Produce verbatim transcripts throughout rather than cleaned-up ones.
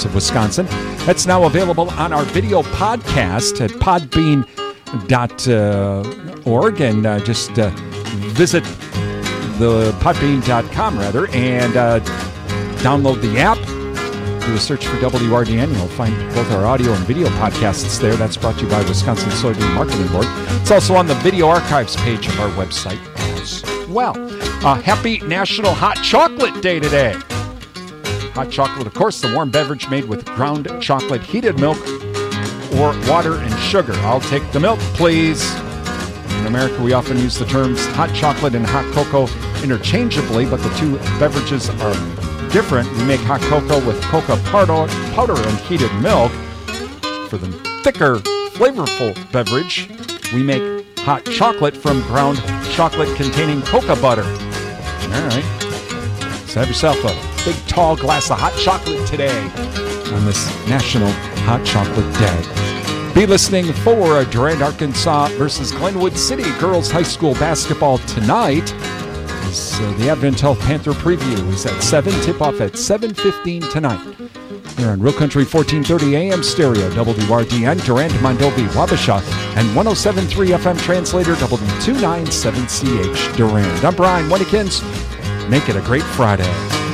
of Wisconsin. That's now available on our video podcast at podbean dot org, and uh, just uh, visit the podbean dot com rather, and uh, download the app. Do a search for W R D N. You'll find both our audio and video podcasts there. That's brought to you by Wisconsin Soybean Marketing Board. It's also on the video archives page of our website as well. Uh, happy National Hot Chocolate Day today. Hot chocolate, of course, the warm beverage made with ground chocolate, heated milk, or water and sugar. I'll take the milk, please. In America, we often use the terms hot chocolate and hot cocoa interchangeably, but the two beverages are different. We make hot cocoa with cocoa powder, powder and heated milk. For the thicker, flavorful beverage, we make hot chocolate from ground chocolate containing cocoa butter. All right. So have yourself a big, tall glass of hot chocolate today on this National Hot Chocolate Day. Be listening for Durand, Arkansas versus Glenwood City Girls High School basketball tonight. This, uh, the Advent Health Panther preview is at seven, tip-off at seven fifteen tonight. Here on Real Country fourteen thirty A M stereo, W R D N, Durand, Mondovi, Wabasha, and one oh seven point three F M translator, W two ninety-seven C H, Durand. I'm Brian Winnikins. Make it a great Friday.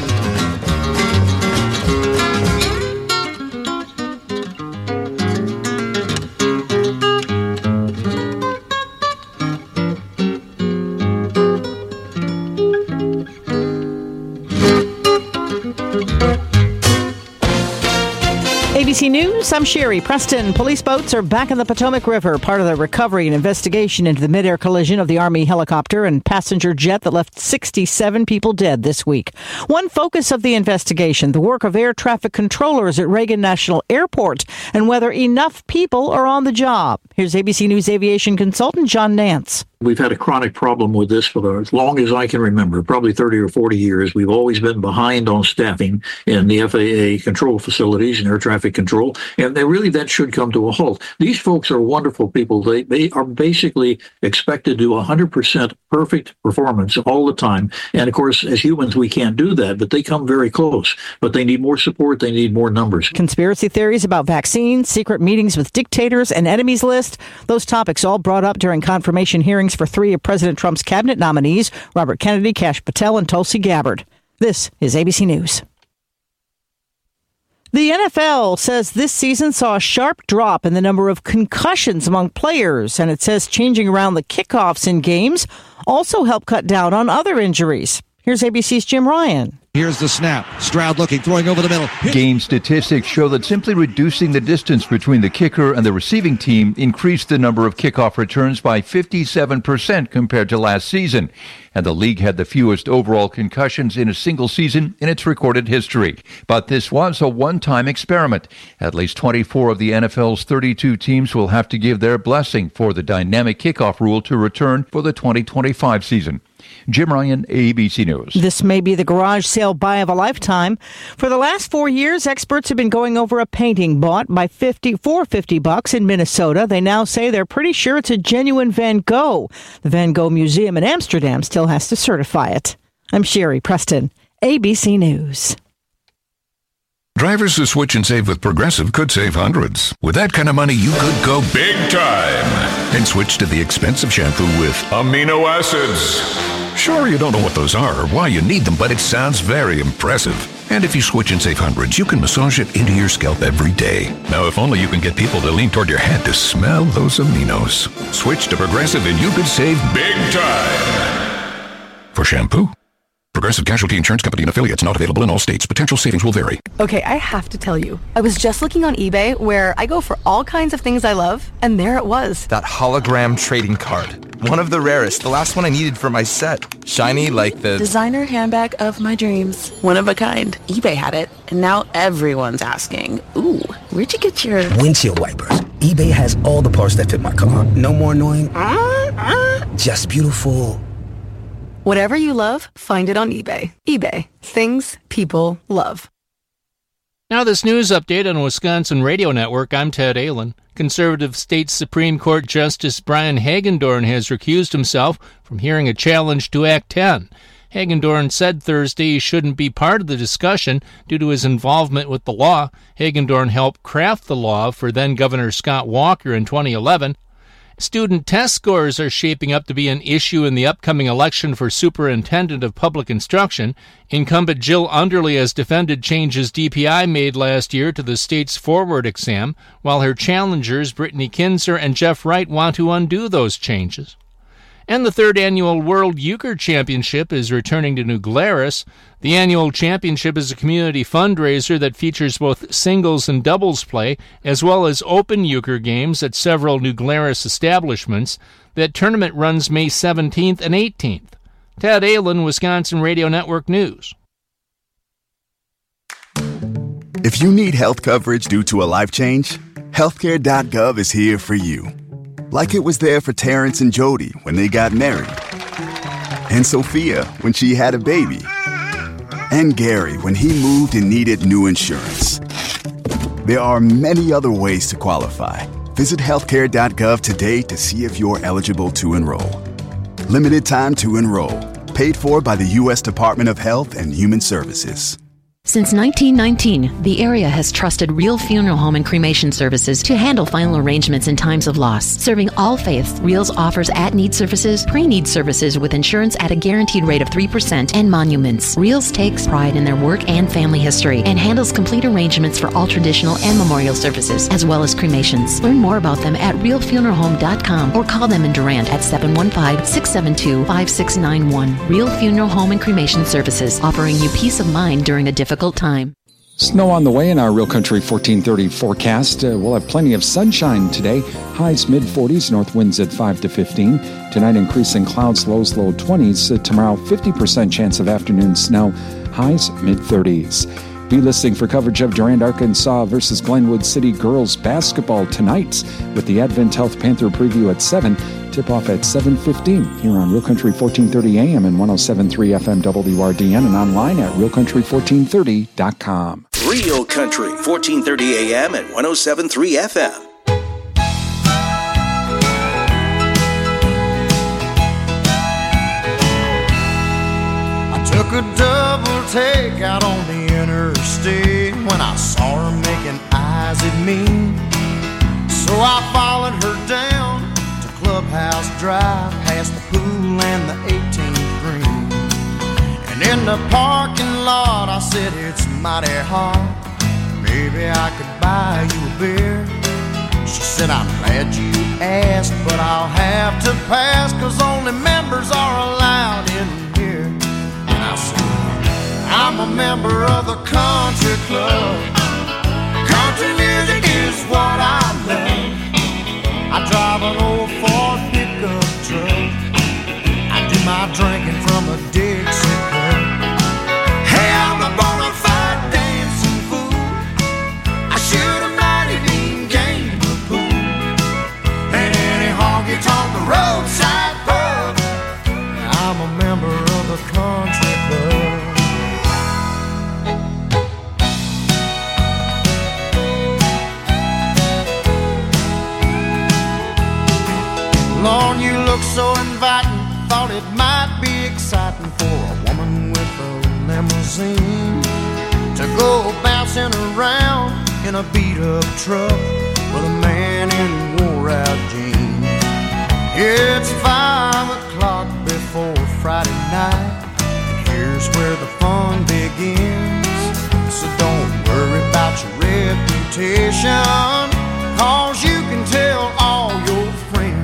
A B C News, I'm Sherry Preston. Police boats are back in the Potomac River, part of the recovery and investigation into the mid-air collision of the Army helicopter and passenger jet that left sixty-seven people dead this week. One focus of the investigation, the work of air traffic controllers at Reagan National Airport and whether enough people are on the job. Here's A B C News aviation consultant John Nance. We've had a chronic problem with this for as long as I can remember, probably thirty or forty years. We've always been behind on staffing in the F A A control facilities and air traffic control, and they really that should come to a halt. These folks are wonderful people. They they are basically expected to do one hundred percent perfect performance all the time. And of course, as humans, we can't do that, but they come very close. But they need more support. They need more numbers. Conspiracy theories about vaccines, secret meetings with dictators, and enemies list. Those topics all brought up during confirmation hearings for three of President Trump's cabinet nominees, Robert Kennedy, Kash Patel, and Tulsi Gabbard. This is A B C News. The N F L says this season saw a sharp drop in the number of concussions among players, and it says changing around the kickoffs in games also helped cut down on other injuries. Here's A B C's Jim Ryan. Here's the snap. Stroud looking, throwing over the middle. Game statistics show that simply reducing the distance between the kicker and the receiving team increased the number of kickoff returns by fifty-seven percent compared to last season. And the league had the fewest overall concussions in a single season in its recorded history. But this was a one-time experiment. At least twenty-four of the N F L's thirty-two teams will have to give their blessing for the dynamic kickoff rule to return for the twenty twenty-five season. Jim Ryan, A B C News. This may be the garage sale buy of a lifetime. For the last four years, experts have been going over a painting bought by fifty for fifty bucks in Minnesota. They now say they're pretty sure it's a genuine Van Gogh. The Van Gogh Museum in Amsterdam still has to certify it. I'm Sherry Preston, A B C News. Drivers who switch and save with Progressive could save hundreds. With that kind of money, you could go big time and switch to the expensive shampoo with amino acids. Sure, you don't know what those are or why you need them, but it sounds very impressive. And if you switch and save hundreds, you can massage it into your scalp every day. Now, if only you can get people to lean toward your head to smell those aminos. Switch to Progressive and you could save big time. For shampoo, Progressive Casualty Insurance Company and affiliates, not available in all states. Potential savings will vary. Okay, I have to tell you. I was just looking on eBay where I go for all kinds of things I love, and there it was. That hologram trading card. One of the rarest. The last one I needed for my set. Shiny like the... designer handbag of my dreams. One of a kind. eBay had it, and now everyone's asking, ooh, where'd you get your... windshield wipers. eBay has all the parts that fit my car. No more annoying... Uh, uh, just beautiful... Whatever you love, find it on eBay. eBay. Things people love. Now this news update on Wisconsin Radio Network. I'm Ted Allen. Conservative State Supreme Court Justice Brian Hagedorn has recused himself from hearing a challenge to Act ten. Hagendorn said Thursday he shouldn't be part of the discussion due to his involvement with the law. Hagendorn helped craft the law for then-Governor Scott Walker in twenty eleven. Student test scores are shaping up to be an issue in the upcoming election for Superintendent of Public Instruction. Incumbent Jill Underly has defended changes D P I made last year to the state's forward exam, while her challengers, Brittany Kinzer and Jeff Wright, want to undo those changes. And the third annual World Euchre Championship is returning to New Glarus. The annual championship is a community fundraiser that features both singles and doubles play, as well as open euchre games at several New Glarus establishments. That tournament runs May seventeenth and eighteenth. Ted Aylen, Wisconsin Radio Network News. If you need health coverage due to a life change, healthcare dot gov is here for you. Like it was there for Terrence and Jody when they got married, and Sophia when she had a baby, and Gary when he moved and needed new insurance. There are many other ways to qualify. Visit healthcare dot gov today to see if you're eligible to enroll. Limited time to enroll. Paid for by the U S Department of Health and Human Services. Since nineteen nineteen, the area has trusted Real Funeral Home and Cremation Services to handle final arrangements in times of loss. Serving all faiths, Reals offers at-need services, pre-need services with insurance at a guaranteed rate of three percent, and monuments. Reals takes pride in their work and family history and handles complete arrangements for all traditional and memorial services, as well as cremations. Learn more about them at real funeral home dot com or call them in Durant at seven one five, six seven two, five six nine one. Real Funeral Home and Cremation Services, offering you peace of mind during a difficult time. Snow on the way in our Real Country fourteen thirty forecast. Uh, we'll have plenty of sunshine today. Highs mid forties, north winds at five to fifteen. Tonight increasing clouds, lows low twenties. Uh, tomorrow fifty percent chance of afternoon snow. Highs mid thirties. Be listening for coverage of Durand, Arkansas versus Glenwood City girls basketball tonight with the Advent Health Panther preview at seven. Tip-off at seven fifteen here on Real Country fourteen thirty A M and one oh seven point three F M W R D N and online at real country fourteen thirty dot com. Real Country fourteen thirty A M and one oh seven point three F M. I took a double take out on the interstate when I saw her making eyes at me. So I followed her down Clubhouse Drive, past the pool and the eighteenth green. And in the parking lot I said, it's mighty hot, maybe I could buy you a beer. She said, I'm glad you asked, but I'll have to pass, cause only members are allowed in here. And I said, I'm a member of the country club. Country music is what I love. I drive an old Ford pickup truck. I do my drinking from a Dixie cup. Hey, I'm a bona fide dancing fool. I shoot a mighty mean game of pool. And any honky-tonk roadside pub. I'm a member of the country club. Lord, you look so inviting. Thought it might be exciting for a woman with a limousine to go bouncing around in a beat-up truck with a man in wore-out jeans. It's five o'clock before Friday night, and here's where the fun begins. So don't worry about your reputation, cause you can tell all your friends.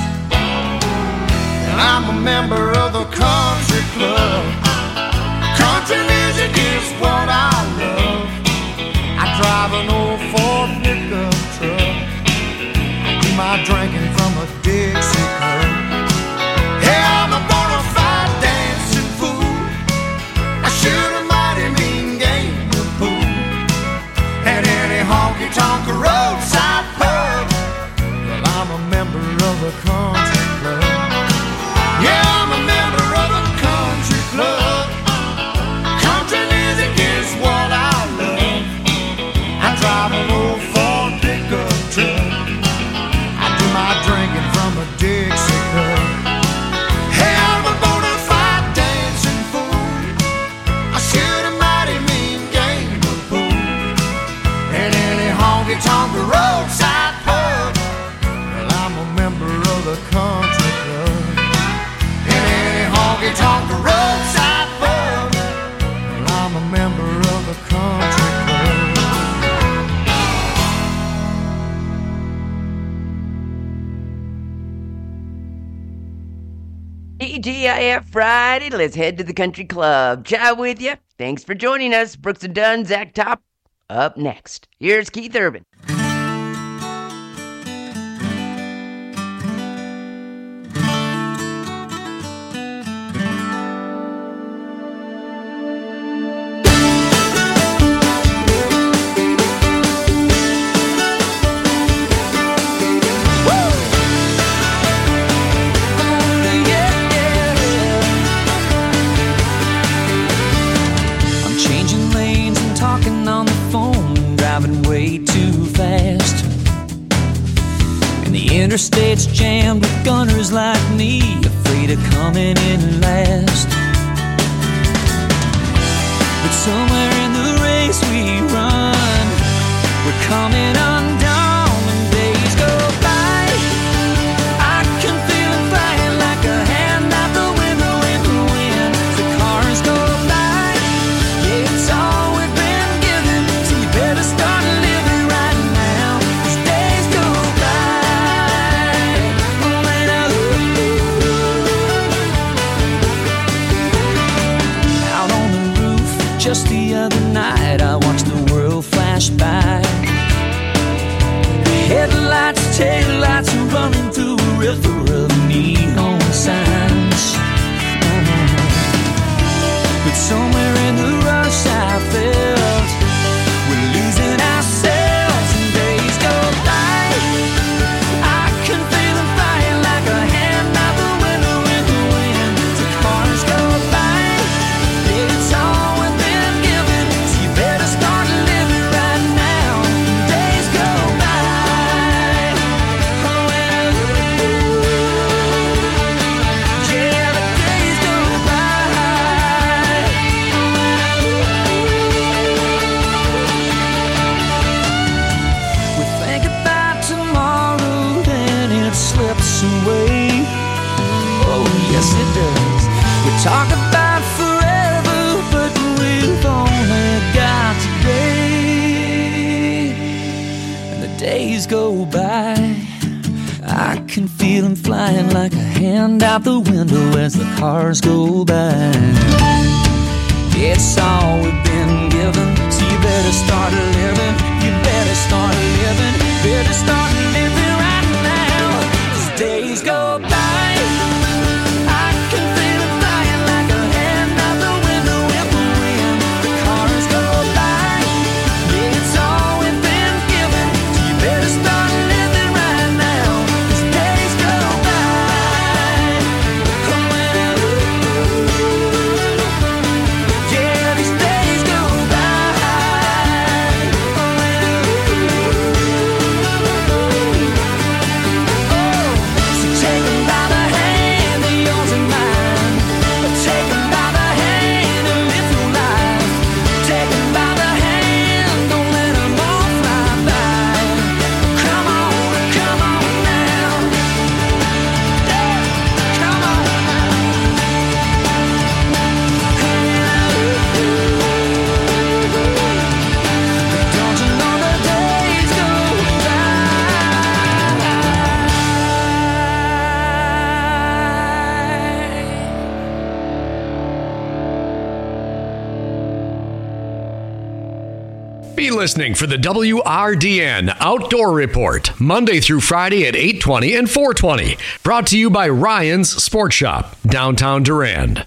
I'm a member of the country club. Country music is what I love. I drive an old Ford pickup truck. I do my drinking from a Dixie cup. Hey, I'm a bona fide dancing fool. I shoot a mighty mean game of pool. At any honky-tonk roadside pub. Well, I'm a member of the country club. Yeah, I'm a member of a country club. Country music is what I love. I drive an old Ford pickup truck. I do my drinking from a Dixie cup. Hey, I'm a bona fide dancing fool. honky-tonk roadside pub. Well, I'm a member of the country club. In any honky-tonk roadside pub. Well, I'm a member of the country club. T G I F Friday, let's head to the country club. Ciao with you. Thanks for joining us. Brooks and Dunn, Zach Top. Up next, here's Keith Urban. Interstate's jammed with gunners like me, afraid of coming in last. But somewhere in the race we run, we're coming undone when days go by. I can feel it flying like a hand out the window in the wind. The cars go by, yeah, it's all we've been given, so you better start living right now. These days go by. Just the other night, I watched the world flash by. Headlights, taillights are running through a river of neon signs. But somewhere in the rush I felt we're losing ourselves and days go by. I can feel them flying like a hand out the window in the wind. The cars go by, it's all start living right now. Days go by. Oh, well, yeah, the days go by. We think about tomorrow and it slips away. Oh, yes, it does. We talk about forever, but we've only got today, and the days go by. I can feel them flying like a hand out the window as the cars go by. It's all we've been given, so you better start living. You better start living. Better start living right now. These days go by. I can feel them flying like a hand out the window in the wind. The cars go by. Yeah, it's all we've been given, so you better start living right now. These days go by. Oh, well, yeah, these days go by. Oh, well, oh, so take them by the hand, they're yours and mine. Take them by the hand and live your life. Take them by the hand, don't let them all fly by. Come on, come on now. Yeah, come on now. Don't you know the days go Be listening for the W R D N Outdoor Report, Monday through Friday at eight twenty and four twenty. Brought to you by Ryan's Sports Shop, downtown Durand.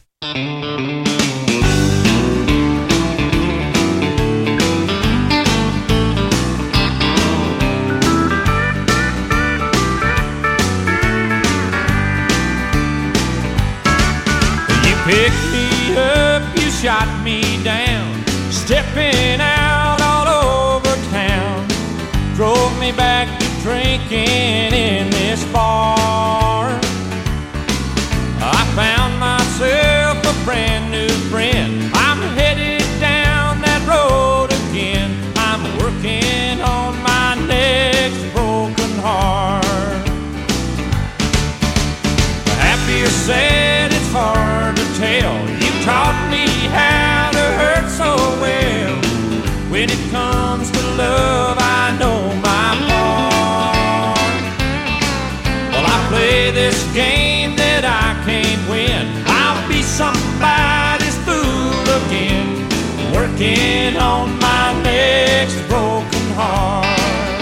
You picked me up, you shot me down, stepping out all over town. Drove me back to drinking in this bar. I found myself a brand new friend. I'm headed down that road again. I'm working on my on my next broken heart.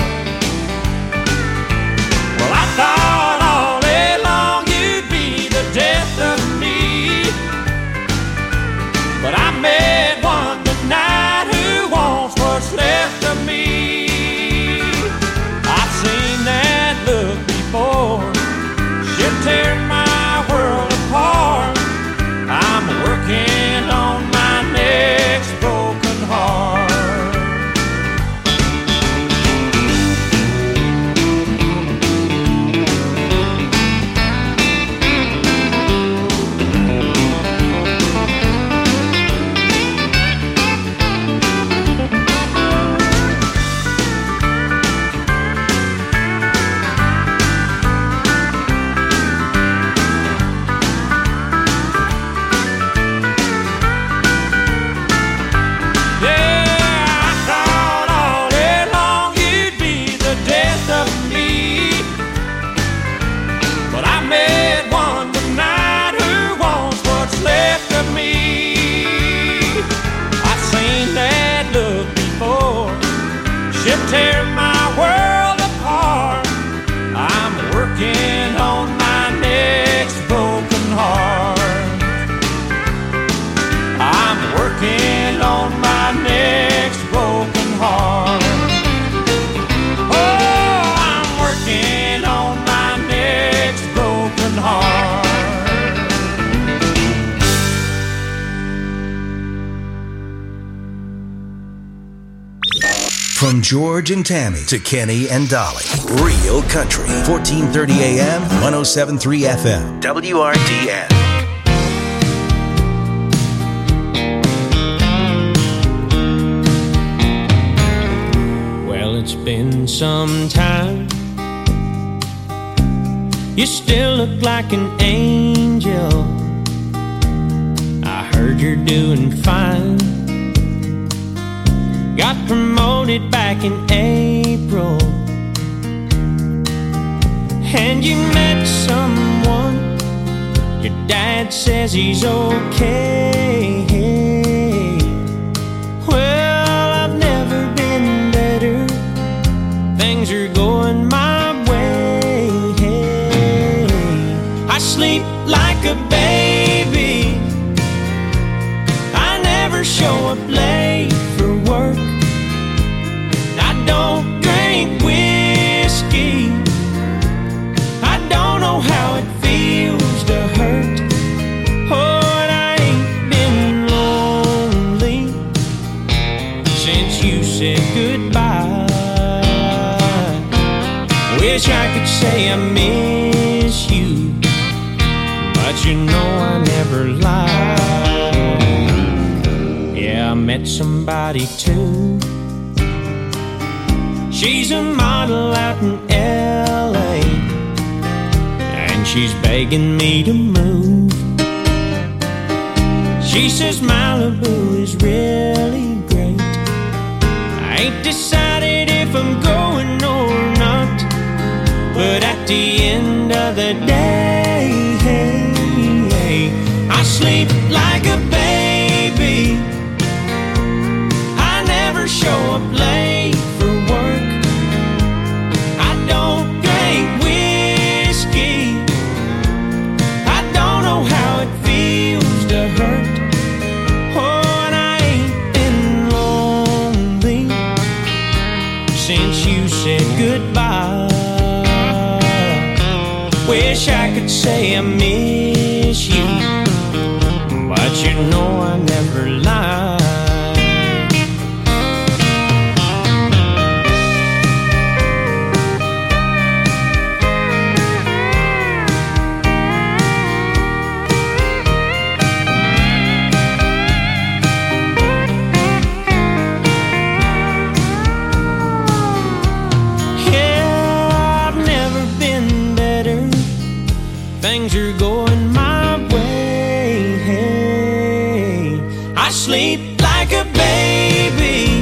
Well, I thought all day long you'd be the death of me, but I met one tonight who wants what's left of me. I've seen that look before, she'll tear my world apart. I'm working on my next broken heart. Tear my world apart. I'm working on my next broken heart. I'm working on my next broken heart. Oh, I'm working on my next broken heart. From George and Tammy to Kenny and Dolly. Real country. fourteen thirty A M, one oh seven point three F M. W R D N. Well, it's been some time. You still look like an angel. I heard you're doing fine. Got promoted back in April, and you met someone. Your dad says he's okay. Well, I've never been better. Things are going my way. I sleep like a baby. I never show up late for work. I don't drink whiskey. I don't know how it feels to hurt. Oh, and I ain't been lonely since you said goodbye. Wish I could say I miss you, but you know I never lie. Yeah, I met somebody too. She's a model out in L A, and she's begging me to move. She says Malibu is really great. I ain't decided if I'm going or not, but at the end of the day, I sleep like a baby. I never show up late for work. I don't drink whiskey. I don't know how it feels to hurt. Oh, and I ain't been lonely since you said goodbye. Wish I could say I miss you, but you know I never lie. Things are going my way. Hey, I sleep like a baby.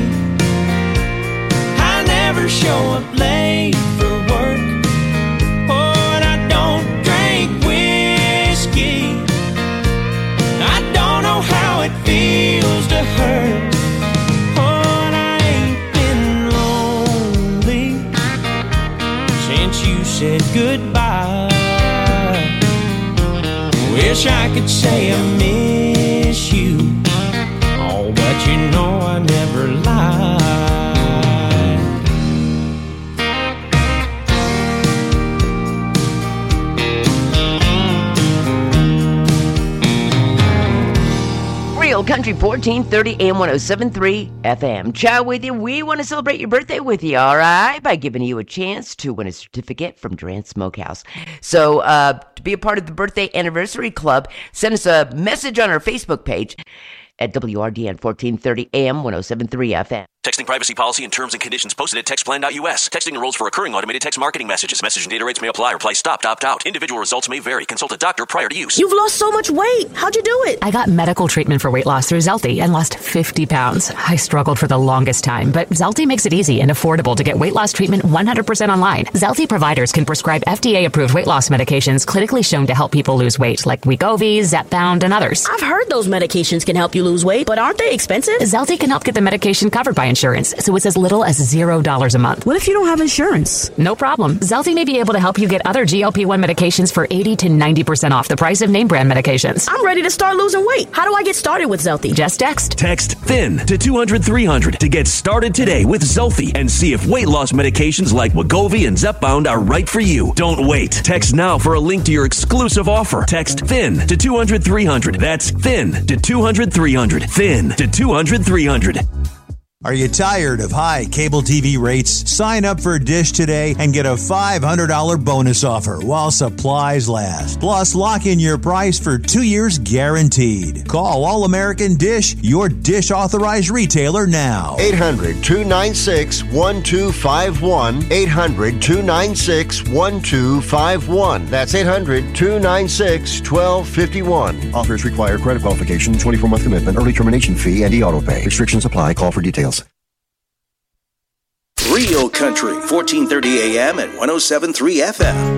I never show up late for work. Oh, and I don't drink whiskey. I don't know how it feels to hurt. Oh, goodbye. Wish I could say I miss you. Oh, but you know I never lied. Real Country fourteen thirty A M one oh seven point three F M. Chow with you. We want to celebrate your birthday with you, all right? By giving you a chance to win a certificate from Durant Smokehouse. So, uh, to be a part of the birthday anniversary club, send us a message on our Facebook page at W R D N fourteen thirty A M one oh seven point three F M. Texting privacy policy and terms and conditions posted at text plan dot U S. Texting enrolls for recurring automated text marketing messages. Message and data rates may apply. Reply stopped, opt out. Individual results may vary. Consult a doctor prior to use. You've lost so much weight. How'd you do it? I got medical treatment for weight loss through Zelty and lost fifty pounds. I struggled for the longest time, but Zelty makes it easy and affordable to get weight loss treatment one hundred percent online. Zelty providers can prescribe F D A-approved weight loss medications clinically shown to help people lose weight, like Wegovy, Zepbound, and others. I've heard those medications can help you lose weight, but aren't they expensive? Zelty can help get the medication covered by insurance, so it's as little as zero dollars a month. What if you don't have insurance? No problem. Zelty may be able to help you get other G L P one medications for eighty to ninety percent off the price of name brand medications. I'm ready to start losing weight. How do I get started with Zelty? Just text. Text THIN to two hundred three hundred to get started today with Zelty and see if weight loss medications like Wegovy and Zepbound are right for you. Don't wait. Text now for a link to your exclusive offer. Text THIN to two hundred three hundred. That's THIN to two hundred three hundred. THIN to two hundred three hundred. Are you tired of high cable T V rates? Sign up for Dish today and get a five hundred dollars bonus offer while supplies last. Plus, lock in your price for two years guaranteed. Call All American Dish, your Dish authorized retailer now. eight hundred two nine six one two five one. eight hundred two nine six one two five one. That's eight hundred two nine six one two five one. Offers require credit qualification, twenty-four month commitment, early termination fee, and e-auto pay. Restrictions apply. Call for details. Real Country, fourteen thirty A M and one oh seven point three F M.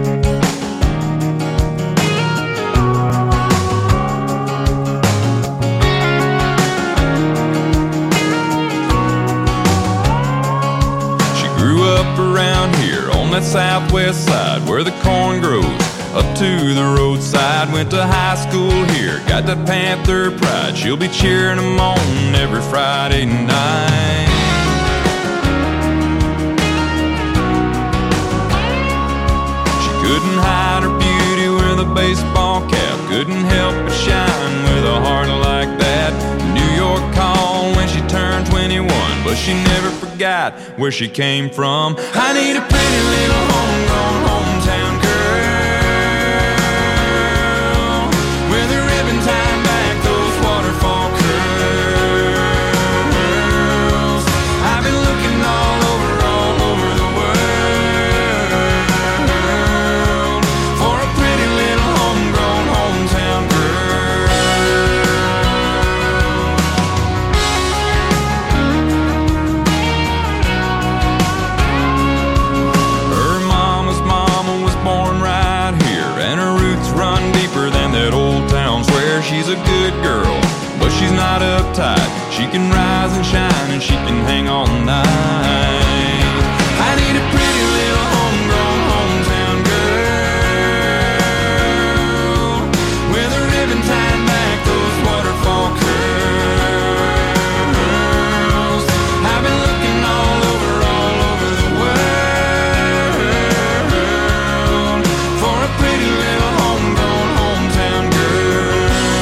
She grew up around here on that southwest side where the corn grows up to the roadside. Went to high school here, got that Panther pride. She'll be cheering them on every Friday night. Couldn't hide her beauty with a baseball cap. Couldn't help but shine with a heart like that. New York called when she turned twenty-one, but she never forgot where she came from. I need a pretty little homegrown hometown girl with a ribbon tied back, those waterfall curls. I've been looking all over, all over the world for a pretty little homegrown hometown girl. Her mama's mama was born right here, and her roots run deeper than that old town square. She's a good girl, but she's not uptight. She can rise and shine, and she can hang all night. I need a pretty little homegrown hometown girl with a ribbon tied back, those waterfall curls. I've been looking all over, all over the world for a pretty little homegrown hometown girl.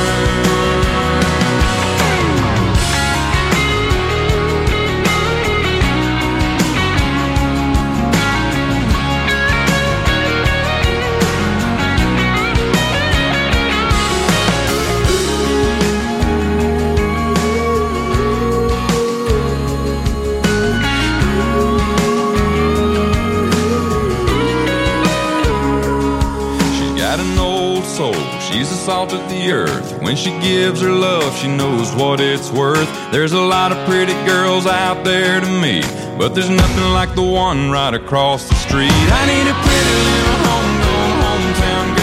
She's got an old soul, she's the salt of the earth. When she gives her love, she knows what it's worth. There's a lot of pretty girls out there to meet, but there's nothing like the one right across the street. I need a pretty little homegrown hometown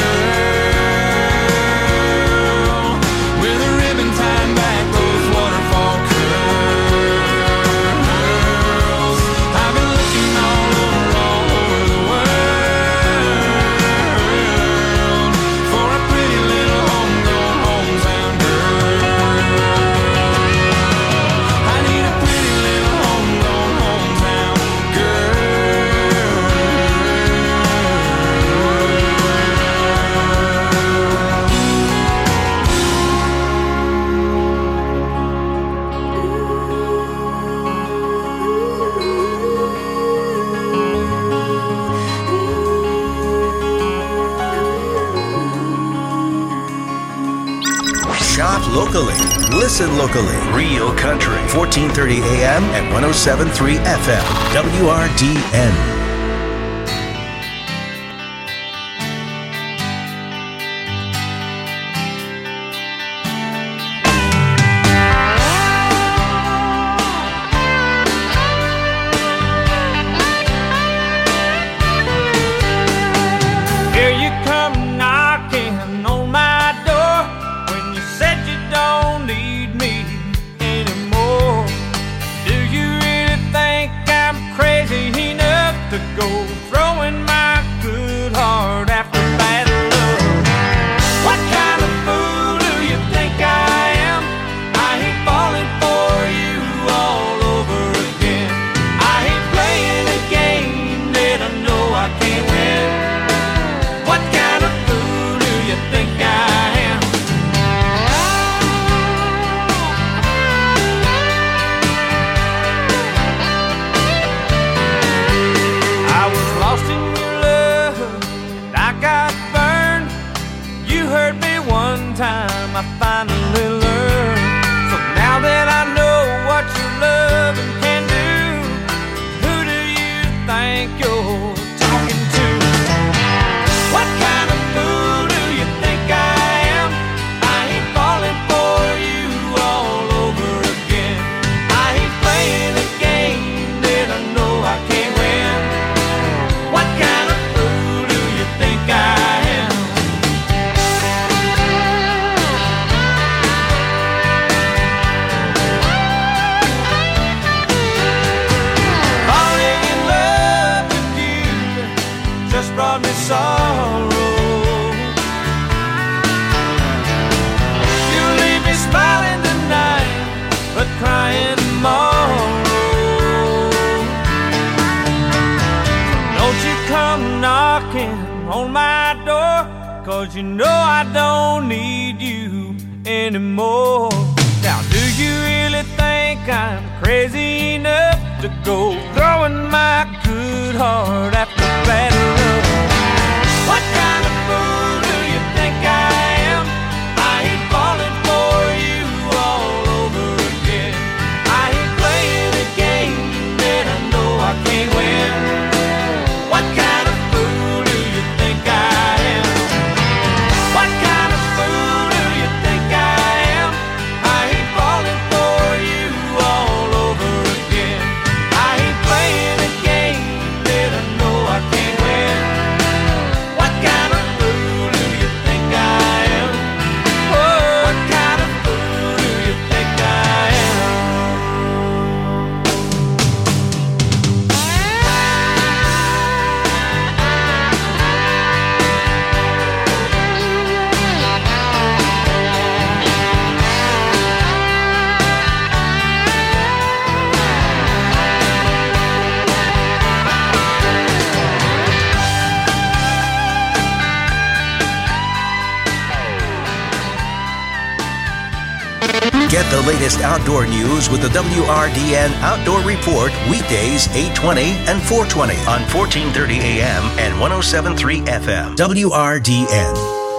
girl with a ribbon tied back, those waterfall curls. I've been looking all over, all over the world locally. Listen locally. Real Country. fourteen thirty A M and one oh seven point three F M. W R D N. You know I don't need you anymore. Now do you really think I'm crazy enough to go throwing my good heart after bad love? What kind of fool do you think I am? I ain't falling for you all over again. I ain't playing a game that I know I can't win. What kind of fool do you think I am? What kind of fool do you think I am? I ain't falling for you all over again. I ain't playing a game that I know I can't win. What kind of fool do you think I am? Oh, what kind of fool do you think I am? Get the latest outdoor news with the W R D N Outdoor Report weekdays eight twenty and four twenty on fourteen thirty A M and one oh seven point three F M. W R D N.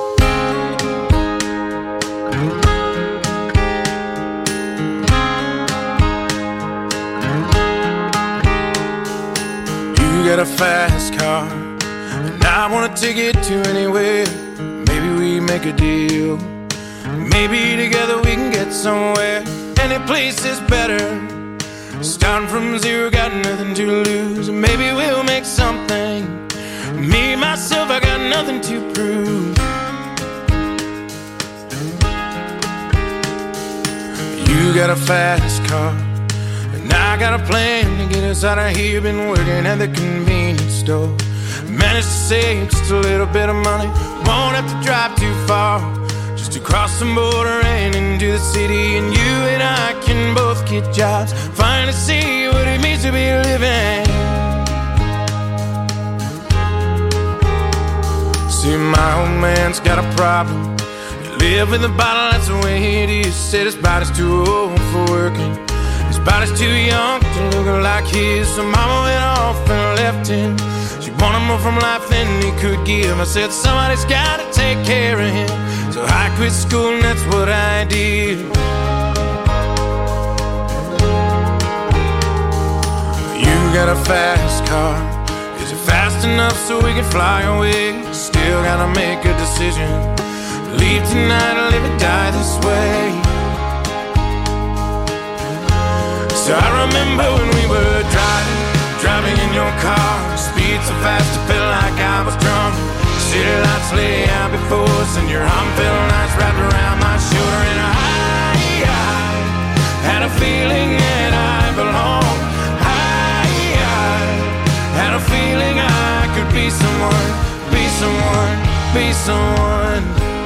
You got a fast car, and I wanna take it to anywhere. Maybe we make a deal. Maybe together we can get somewhere. Any place is better. Starting from zero, got nothing to lose. Maybe we'll make something. Me, myself, I got nothing to prove. You got a fast car, and I got a plan to get us out of here. Been working at the convenience store. Managed to save just a little bit of money. Won't have to drive too far, just to cross the border and into the city. And you and I can both get jobs, finally see what it means to be living. See, my old man's got a problem. He live with a bottle, that's the way it is. Said his body's too old for working, his body's too young to look like his. So mama went off and left him. She wanted more from life than he could give. I said somebody's gotta take care of him, so I quit school and that's what I did. You got a fast car, is it fast enough so we can fly away? Still gotta make a decision, leave tonight or live or die this way. So I remember when we were driving, driving in your car, speed so fast it felt like I was drunk. City lights lay out before us and your arm felt nice wrapped around my shoulder. And I, I had a feeling that I belonged. I, I had a feeling I could be someone, be someone, be someone.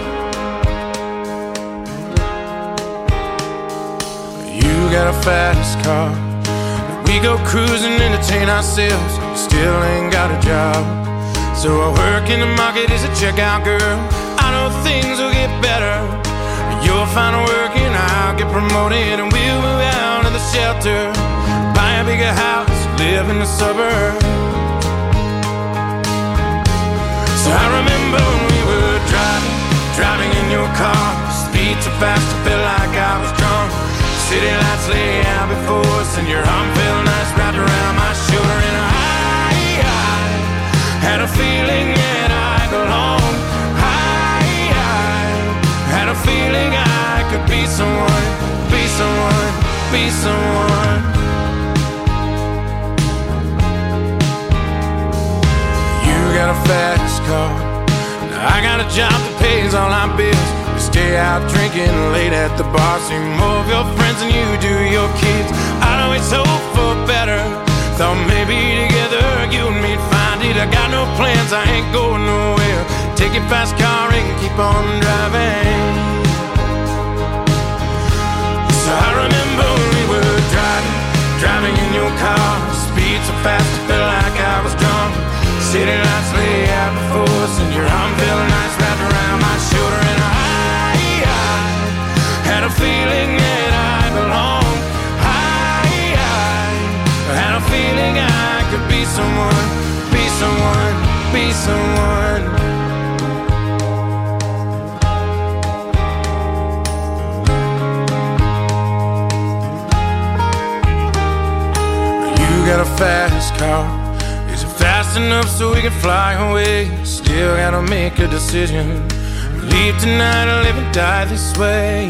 You got a fast car, we go cruising, entertain ourselves, still ain't got a job. So I work in the market as a checkout girl. I know things will get better, you'll find work and I'll get promoted, and we'll move out of the shelter, buy a bigger house, live in the suburbs. So I remember when we were driving, driving in your car, speed so fast it felt like I was drunk. City lights lay out before us and your arm felt nice wrapped around my shoulder. And I, I had a feeling that I belonged. I, I had a feeling I could be someone, be someone, be someone. You got a fast car, I got a job that pays all our bills. We stay out drinking late at the bar, see more of your friends than you do your kids. I'd always hope for better, thought maybe together you and me'd find it. I got no plans, I ain't going nowhere. Take your fast car and keep on driving. So I remember when we were driving, driving in your car, speed so fast it felt like I was drunk. City lights lay out before us and your arm felt nice wrapped around my shoulder. And I, I had a feeling that I belonged. I, I had a feeling I could be someone, be someone, be someone. You got a fast car, is it fast enough so we can fly away? Still gotta make a decision, leave tonight or live and die this way.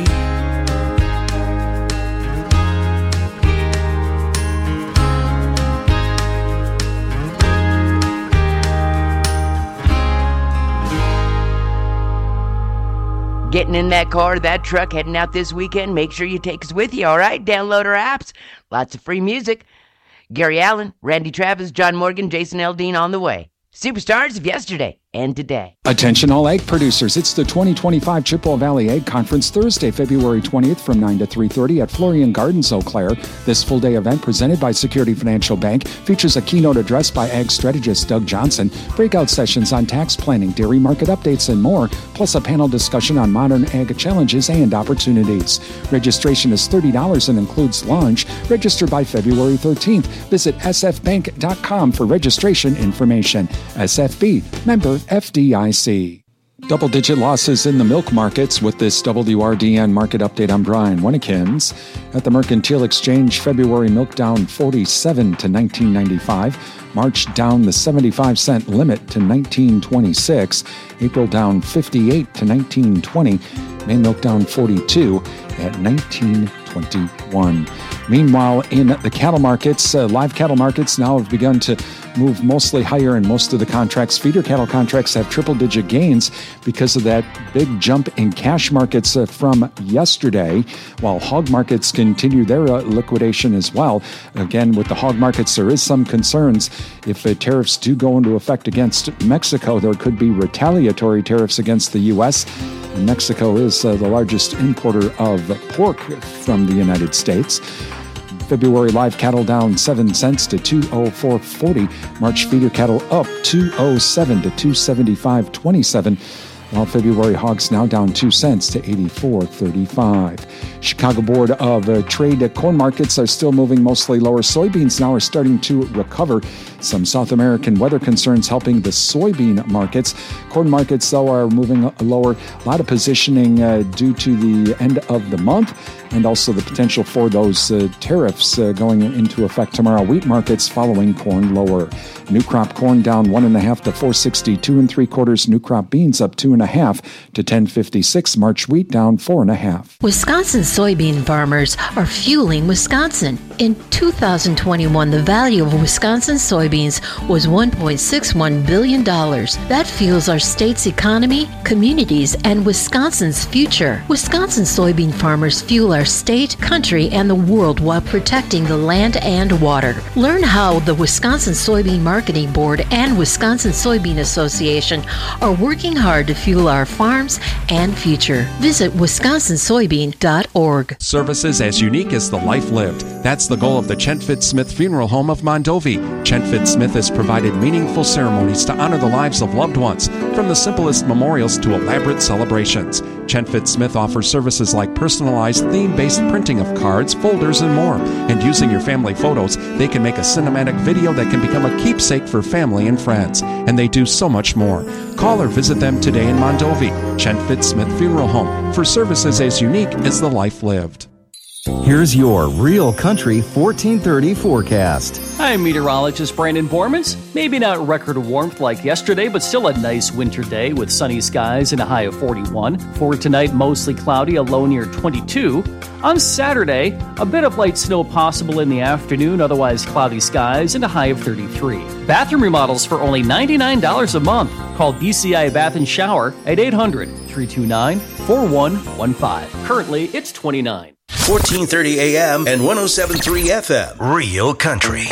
Getting in that car, that truck, heading out this weekend, make sure you take us with you, all right? Download our apps. Lots of free music. Gary Allen, Randy Travis, John Morgan, Jason Aldean on the way. Superstars of yesterday and today. Attention all egg producers. It's the twenty twenty-five Chippewa Valley Egg Conference, Thursday, February twentieth from nine to three thirty at Florian Gardens, Eau Claire. This full-day event presented by Security Financial Bank features a keynote address by Ag strategist Doug Johnson, breakout sessions on tax planning, dairy market updates, and more, plus a panel discussion on modern ag challenges and opportunities. Registration is thirty dollars and includes lunch. Register by February thirteenth. Visit s f bank dot com for registration information. S F B, member F D I C. Double-digit losses in the milk markets. With this W R D N market update, I'm Brian Winnekins. At the Mercantile Exchange, February milk down forty-seven to nineteen ninety-five. March down the seventy-five cent limit to nineteen twenty-six. April down fifty-eight to nineteen twenty. May milk down forty-two at nineteen twenty-one. Meanwhile, in the cattle markets, uh, live cattle markets now have begun to move mostly higher in most of the contracts. Feeder cattle contracts have triple-digit gains because of that big jump in cash markets uh, from yesterday, while hog markets continue their uh, liquidation as well. Again, with the hog markets, there is some concerns. If uh, tariffs do go into effect against Mexico, there could be retaliatory tariffs against the U S And Mexico is uh, the largest importer of pork from the United States. February live cattle down seven cents to two oh four forty. March feeder cattle up two oh seven to two seventy-five twenty-seven. while February hogs now down two cents to eighty-four thirty-five. Chicago Board of uh, Trade uh, corn markets are still moving mostly lower. Soybeans now are starting to recover. Some South American weather concerns helping the soybean markets. Corn markets, though, are moving lower. A lot of positioning uh, due to the end of the month and also the potential for those uh, tariffs uh, going into effect tomorrow. Wheat markets following corn lower. New crop corn down one and a half to four sixty-two and three quarters. New crop beans up two and a half to ten fifty-six. March wheat down four and a half. Wisconsin soybean farmers are fueling Wisconsin. In two thousand twenty-one, the value of Wisconsin soybeans was one point six one billion dollars. That fuels our state's economy, communities, and Wisconsin's future. Wisconsin soybean farmers fuel our state, country, and the world while protecting the land and water. Learn how the Wisconsin Soybean Marketing Board and Wisconsin Soybean Association are working hard to fuel our farms and future. Visit wisconsin soybean dot org. Services as unique as the life lived. That's the goal of the Chentfit Smith Funeral Home of Mondovi. Chentfit Smith has provided meaningful ceremonies to honor the lives of loved ones, from the simplest memorials to elaborate celebrations. Chentfit Smith offers services like personalized theme-based printing of cards, folders, and more. And using your family photos, they can make a cinematic video that can become a keepsake for family and friends. And they do so much more. Call or visit them today in Mondovi. Chentfit Smith Funeral Home, for services as unique as the life lived. Here's your Real Country fourteen thirty forecast. I'm meteorologist Brandon Bormans. Maybe not record warmth like yesterday, but still a nice winter day with sunny skies and a high of forty-one. For tonight, mostly cloudy, a low near twenty-two. On Saturday, a bit of light snow possible in the afternoon, otherwise cloudy skies and a high of thirty-three. Bathroom remodels for only ninety-nine dollars a month. Call B C I Bath and Shower at eight hundred, three two nine, four one one five. Currently, it's twenty-nine. fourteen thirty A M and one oh seven point three F M. Real Country.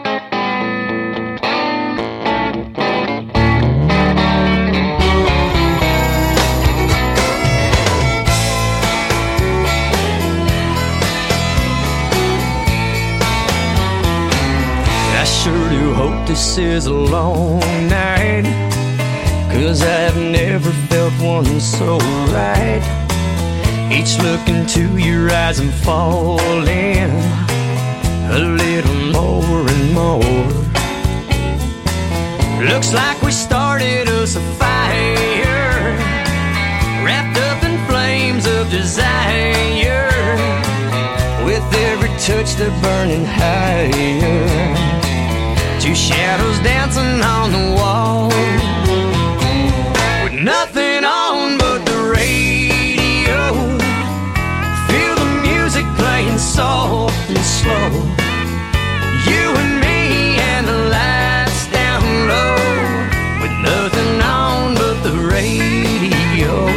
I sure do hope this is a long night, 'cause I've never felt one so right. Each look into your eyes I'm falling a little more and more. Looks like we started us a fire, wrapped up in flames of desire, with every touch they're burning higher. Two shadows dancing on the wall, with nothing on but the radio. Feel the music playing soft and slow. You and me and the lights down low, with nothing on but the radio.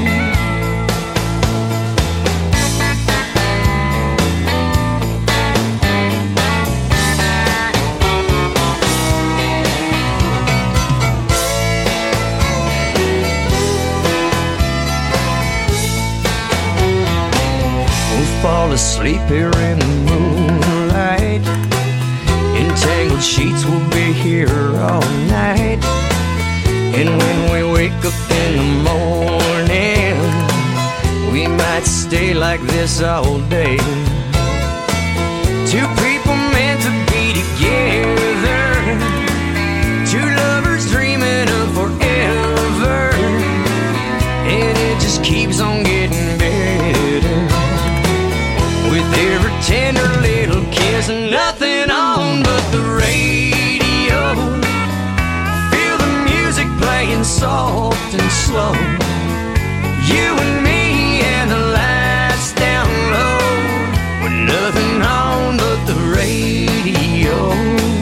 Fall asleep here in the moonlight. Entangled sheets will be here all night. And when we wake up in the morning, we might stay like this all day. Two people meant to be together, two lovers dreaming of forever, and it just keeps on getting better. With every tender little kiss and nothing on but the radio. Feel the music playing soft and slow. You and me and the lights down low, with nothing on but the radio.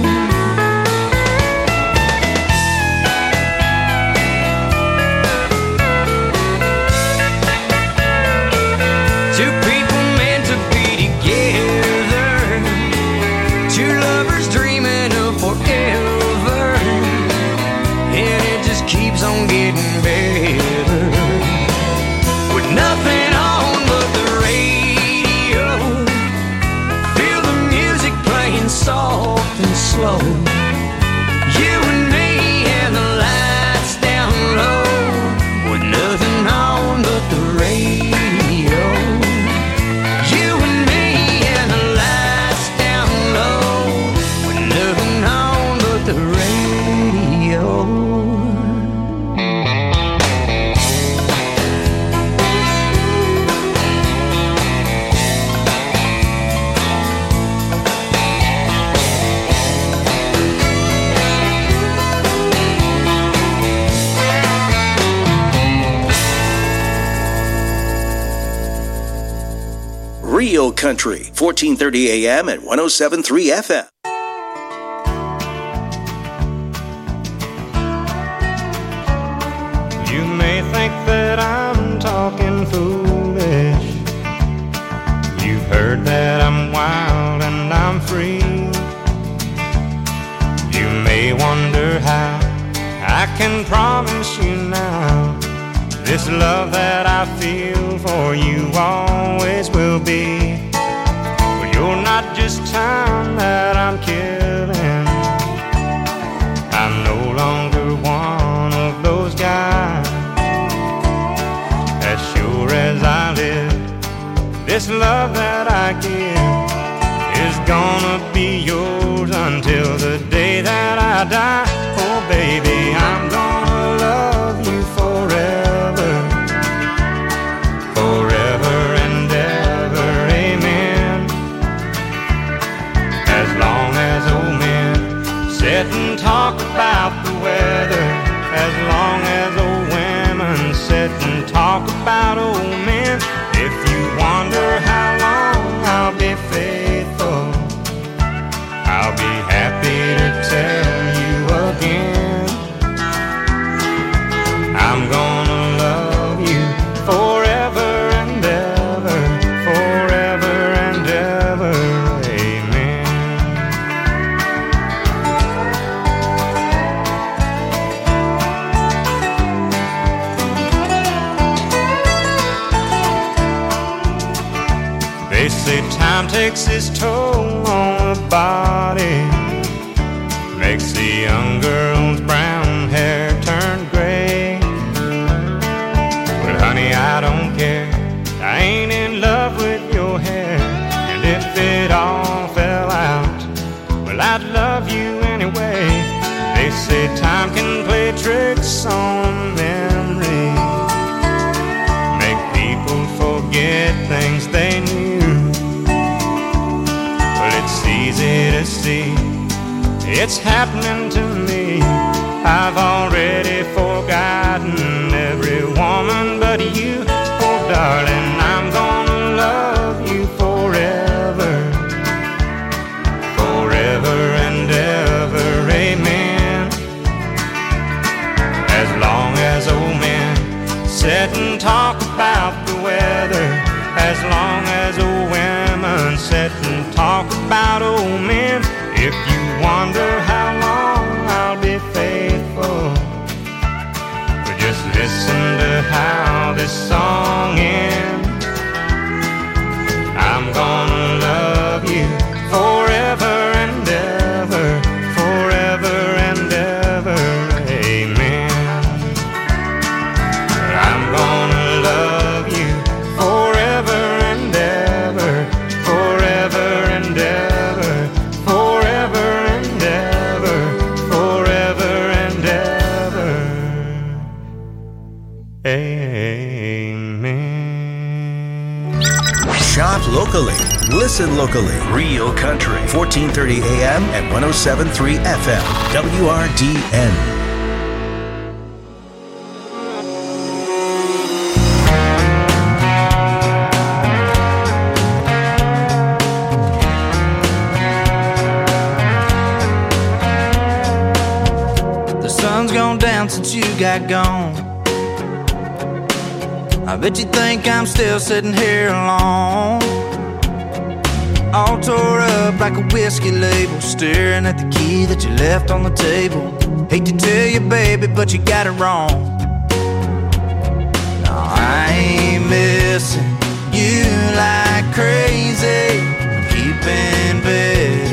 Two people meant to be together, two lovers dreaming of forever, and it just keeps on getting better. Real Country, fourteen thirty A M and one oh seven point three F M. You may think that I'm talking foolish. You've heard that I'm wild and I'm free. You may wonder how I can promise you now this love that I feel for you always will be. But you're not just time that I'm killing. I'm no longer one of those guys. As sure as I live, this love that I give is gonna be yours until the day that I die. Oh baby, I'm gonna love you forever, forever and ever, amen. As long as old men sit and talk about the weather, as long as old women sit and talk about old men. If you wonder how long I'll be faithful, I'll be happy to tell you again. I'm gonna love you forever and ever, forever and ever, amen. They say time takes its toll on the body, makes the young girl's brown hair turn gray. But honey, I don't care, I ain't in love with your hair. And if it all fell out, well, I'd love you anyway. They say time can play tricks on memory, make people forget things they knew. It's easy to see, it's happening to me. I've already forgotten every woman but you. Oh darling, I'm gonna love you forever, forever and ever, amen. As long as old men sit and talk about the weather, as long as old women sit and talk about old men. If you wonder how long I'll be faithful, but just listen to how this song ends. I'm gonna love you forever and ever, forever and ever, amen. I'm gonna love you forever and ever, forever and ever, forever and ever, forever and ever, amen. Shop locally, listen locally. Real Country, fourteen thirty A M and one oh seven point three F M, W R D N. Since you got gone, I bet you think I'm still sitting here alone, all tore up like a whiskey label, staring at the key that you left on the table. Hate to tell you, baby, but you got it wrong. No, I ain't missing you like crazy. I'm keeping bed